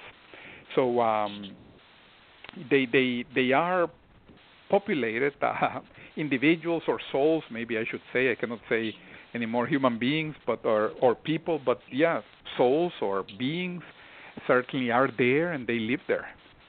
So um, they they they are populated, uh, individuals or souls, maybe I should say. I cannot say any more human beings, but or or people, but yeah, souls or beings certainly are there and they live there.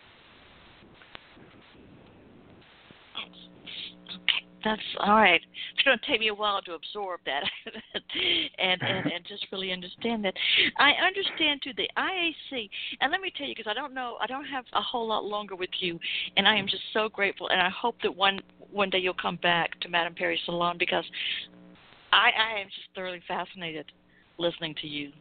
That's all right. It's going to take me a while to absorb that and, and, and just really understand that. I understand, too, the I A C, and let me tell you, because I don't know, I don't have a whole lot longer with you, and I am just so grateful, and I hope that one one day you'll come back to Madame Perry Salon, because I, I am just thoroughly fascinated listening to you.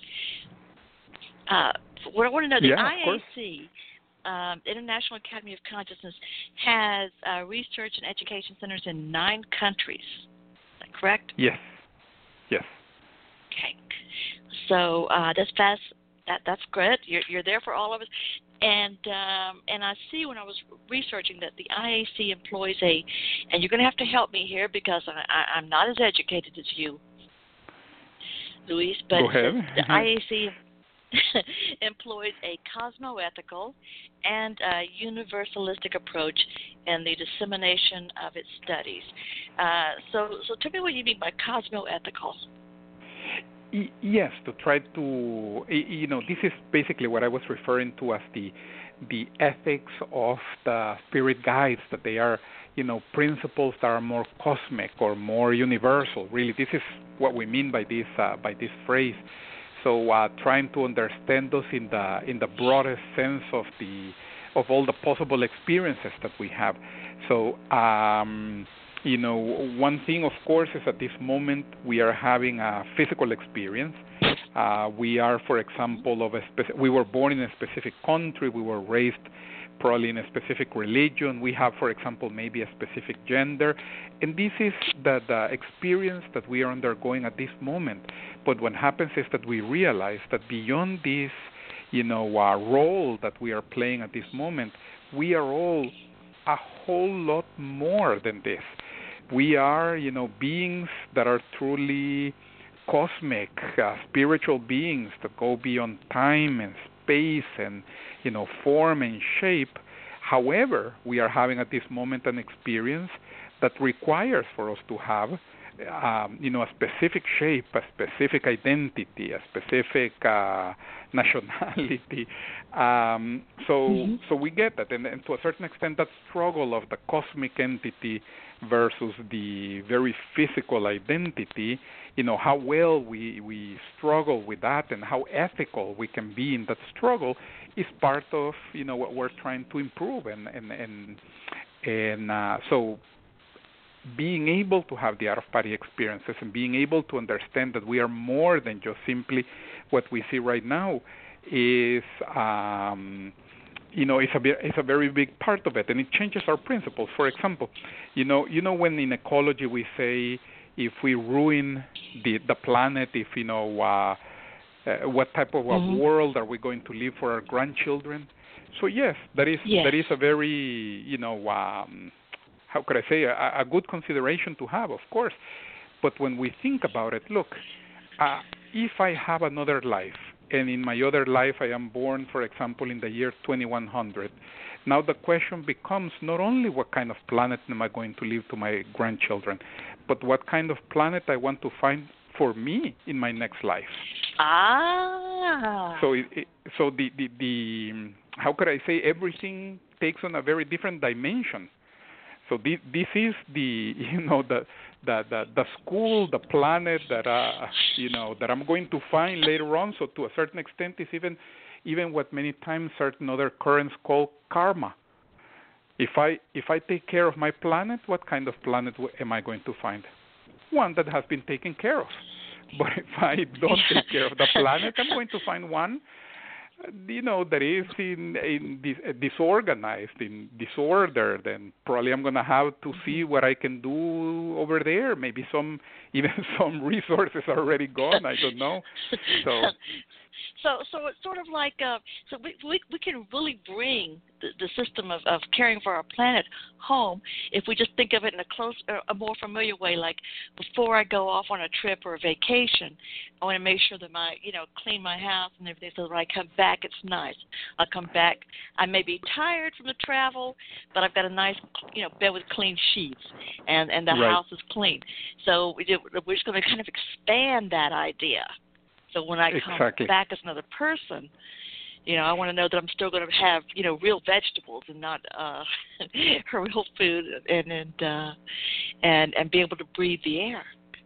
Uh, what I want to know, the yeah, I A C... Um, International Academy of Consciousness has uh, research and education centers in nine countries. Is that correct? Yes. Yes. Okay. So uh, that's fast. That that's great. You're you're there for all of us. And um, and I see when I was researching that the I A C employs a, and you're going to have to help me here because I, I, I'm not as educated as you, Luis. But Go ahead. the I A C employs a cosmoethical and a universalistic approach in the dissemination of its studies. Uh, so, so tell me what you mean by cosmoethical. Yes, to try to, you know, this is basically what I was referring to as the the ethics of the spirit guides, that they are, you know, principles that are more cosmic or more universal. Really, this is what we mean by this uh, by this phrase. So uh, trying to understand those in the in the broadest sense of the of all the possible experiences that we have. So um, you know, one thing, of course, is at this moment we are having a physical experience. Uh, we are, for example, of a speci- we were born in a specific country. We were raised probably in a specific religion. We have, for example, maybe a specific gender. And this is the, the experience that we are undergoing at this moment. But what happens is that we realize that beyond this, you know, uh, role that we are playing at this moment, we are all a whole lot more than this. We are, you know, beings that are truly cosmic, uh, spiritual beings that go beyond time and space and, you know, form and shape. However, we are having at this moment an experience that requires for us to have, um, you know, a specific shape, a specific identity, a specific uh, nationality. Um, so, mm-hmm. so we get that, and, and to a certain extent, that struggle of the cosmic entity versus the very physical identity, you know, how well we, we struggle with that and how ethical we can be in that struggle is part of, you know, what we're trying to improve. And, and, and, and uh, so being able to have the out-of-body experiences and being able to understand that we are more than just simply what we see right now is, um, you know, it's a it's a very big part of it, and it changes our principles. For example, you know, you know when in ecology we say if we ruin the the planet, if you know, uh, uh, what type of mm-hmm. a world are we going to leave for our grandchildren? So yes, that is yes. that is a very, you know, um, how could I say, a, a good consideration to have, of course. But when we think about it, look, uh, if I have another life, and in my other life I am born, for example, in the year twenty-one hundred, now the question becomes not only what kind of planet am I going to leave to my grandchildren, but what kind of planet I want to find for me in my next life. Ah. So, it, it, so the, the, the, how could I say, everything takes on a very different dimension. So this, this is the, you know, the, the, the, the school, the planet that, uh, you know, that I'm going to find later on. So to a certain extent, it's even, even what many times certain other currents call karma. If I, if I take care of my planet, what kind of planet am I going to find? One that has been taken care of. But if I don't take care of the planet, I'm going to find one, you know, that is in, in dis, disorganized, in disorder. Then probably I'm going to have to see what I can do over there. Maybe some, even some resources are already gone. I don't know. So, so, so it's sort of like, uh, so we, we we can really bring the, the system of, of caring for our planet home if we just think of it in a close, a more familiar way. Like before I go off on a trip or a vacation, I want to make sure that my, you know, clean my house and everything, so that when I come back, it's nice. I come back, I may be tired from the travel, but I've got a nice, you know, bed with clean sheets, and and the right. house is clean. So we do, we're just going to kind of expand that idea. So when I come exactly. back as another person, you know, I want to know that I'm still going to have, you know, real vegetables and not uh, real food, and and, uh, and and be able to breathe the air.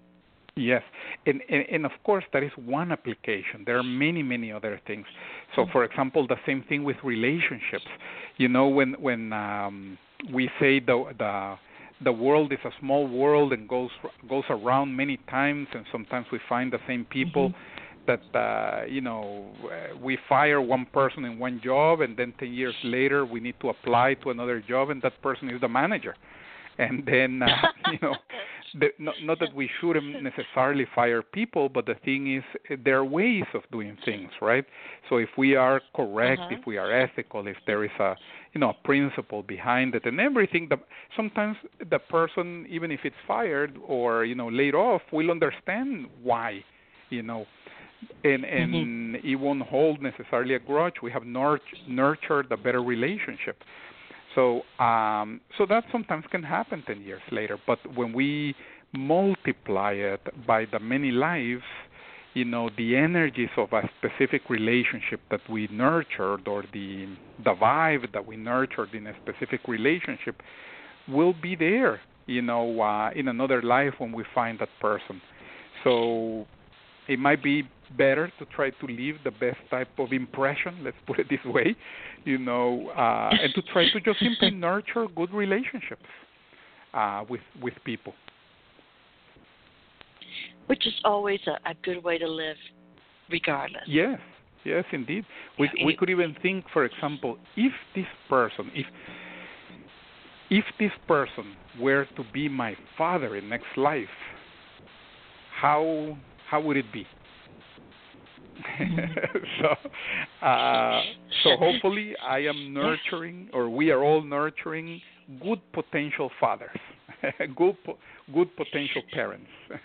Yes, and, and and of course that is one application. There are many many other things. So, for example, the same thing with relationships. You know, when when um, we say the the the world is a small world and goes goes around many times, and sometimes we find the same people. Mm-hmm. That, uh, you know, we fire one person in one job, and then ten years later we need to apply to another job, and that person is the manager. And then, uh, you know, the, not, not that we shouldn't necessarily fire people, but the thing is there are ways of doing things, right? So if we are correct, uh-huh. if we are ethical, if there is a, you know, a principle behind it and everything, the, sometimes the person, even if it's fired or, you know, laid off, will understand why, you know. And and mm-hmm. it won't hold necessarily a grudge. We have nurt- nurtured a better relationship. So um, so that sometimes can happen ten years later. But when we multiply it by the many lives, you know, the energies of a specific relationship that we nurtured, or the the vibe that we nurtured in a specific relationship, will be there, you know, uh, in another life when we find that person. So it might be better to try to leave the best type of impression, let's put it this way, you know, uh, and to try to just simply nurture good relationships uh, with with people. Which is always a, a good way to live. regardless. Yes, yes, indeed. We we could even think, for example, if this person, if if this person were to be my father in next life, how how would it be? so, uh, so hopefully, I am nurturing, or we are all nurturing good potential fathers, good good potential parents.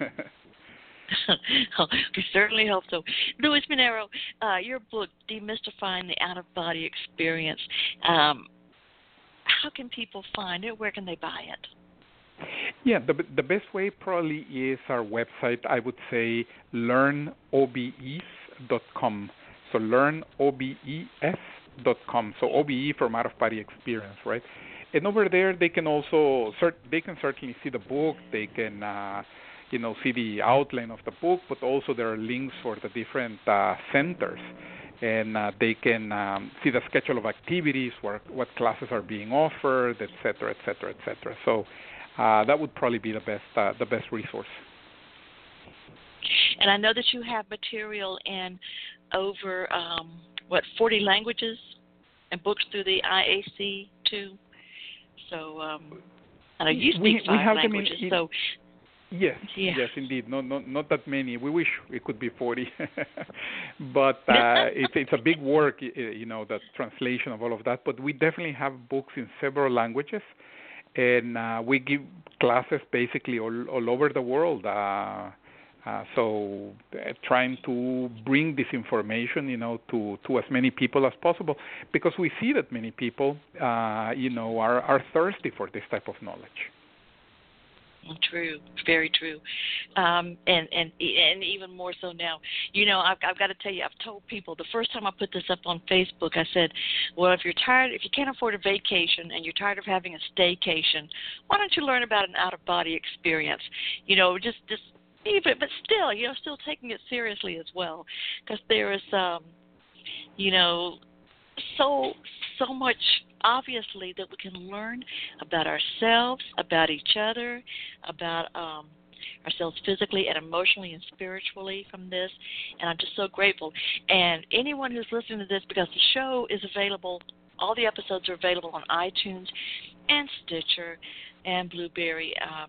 We certainly hope so. Luis Minero, uh, your book, Demystifying the Out-of-Body Experience, um, how can people find it? Where can they buy it? Yeah, the the best way probably is our website. I would say learn O B E S dot com. So learn O B E S dot com. So O B E from out-of-body experience, right? And over there, they can also cert- they can certainly see the book. They can uh, you know see the outline of the book, but also there are links for the different uh, centers, and uh, they can um, see the schedule of activities, where what classes are being offered, et cetera, et cetera, et cetera. So uh, that would probably be the best uh, the best resource. And I know that you have material in over um, what forty languages and books through the I A C too. So um, I know you speak we, five we have languages. Them in, in, so yes, yeah. yes, indeed. No, no, not that many. We wish it could be forty, but uh, it's it's a big work, you know, the translation of all of that. But we definitely have books in several languages, and uh, we give classes basically all all over the world. Uh, Uh, so uh, trying to bring this information, you know, to, to as many people as possible, because we see that many people, uh, you know, are, are thirsty for this type of knowledge. True, very true, um, and and and even more so now. You know, I've, I've got to tell you, I've told people the first time I put this up on Facebook, I said, well, if you're tired, if you can't afford a vacation and you're tired of having a staycation, why don't you learn about an out-of-body experience? You know, just just. Even, but still, you know, still taking it seriously as well, because there is, um, you know, so so much obviously that we can learn about ourselves, about each other, about um, ourselves physically and emotionally and spiritually from this, and I'm just so grateful. And anyone who's listening to this, because the show is available, all the episodes are available on iTunes and Stitcher and Blueberry uh,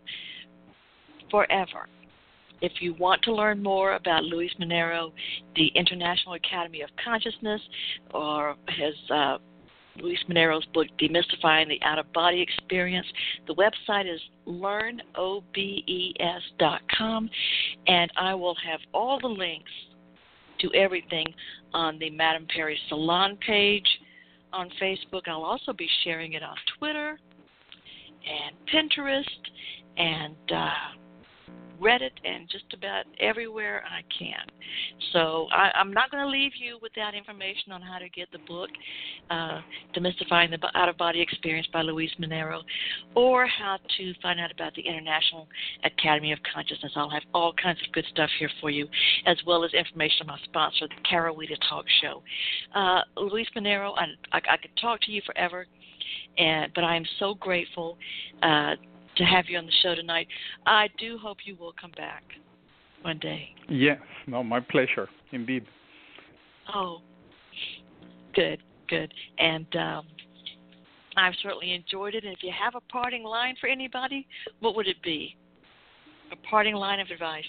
forever. If you want to learn more about Luis Minero, the International Academy of Consciousness, or his uh, Luis Minero's book, Demystifying the Out-of-Body Experience, the website is learn O B E S dot com, and I will have all the links to everything on the Madame Perry Salon page on Facebook. I'll also be sharing it on Twitter and Pinterest and uh, Reddit and just about everywhere I can. So I, I'm not going to leave you without information on how to get the book, uh, Demystifying the Out-of-Body Experience by Luis Minero, or how to find out about the International Academy of Consciousness. I'll have all kinds of good stuff here for you, as well as information on my sponsor, the Carawita Talk Show. Uh, Luis Minero, I, I, I could talk to you forever, and but I am so grateful uh, to have you on the show tonight. I do hope you will come back one day. Yes, no, my pleasure, indeed. Oh, good, good. And um, I've certainly enjoyed it. And if you have a parting line for anybody, what would it be? A parting line of advice?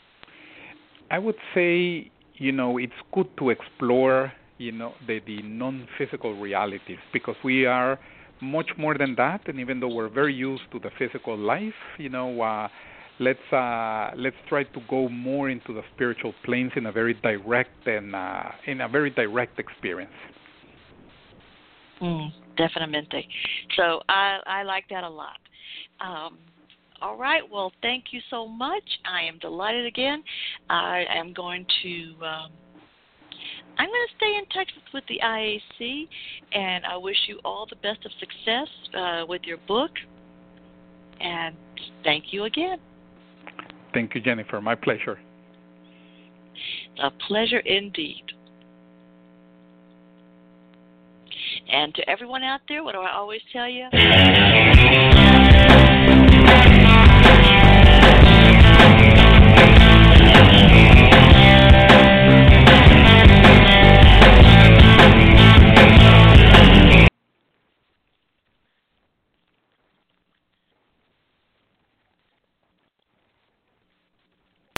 I would say, you know, it's good to explore, you know, the, the non-physical realities, because we are much more than that, and even though we're very used to the physical life, you know, uh, let's uh, let's try to go more into the spiritual planes in a very direct and uh, in a very direct experience. Mm, definitely. So I, I like that a lot. Um, all right. Well, thank you so much. I am delighted again. I am going to. Um, I'm going to stay in touch with the I A C, and I wish you all the best of success uh, with your book. And thank you again. Thank you, Jennifer. My pleasure. A pleasure indeed. And to everyone out there, what do I always tell you?